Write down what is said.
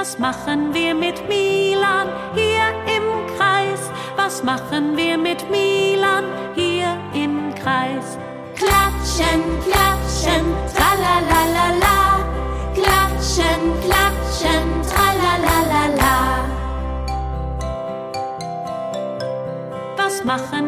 Was machen wir mit Milan hier im Kreis? Was machen wir mit Milan hier im Kreis? Klatschen, klatschen, tralalalala. Klatschen, klatschen, tralalalala. Was machen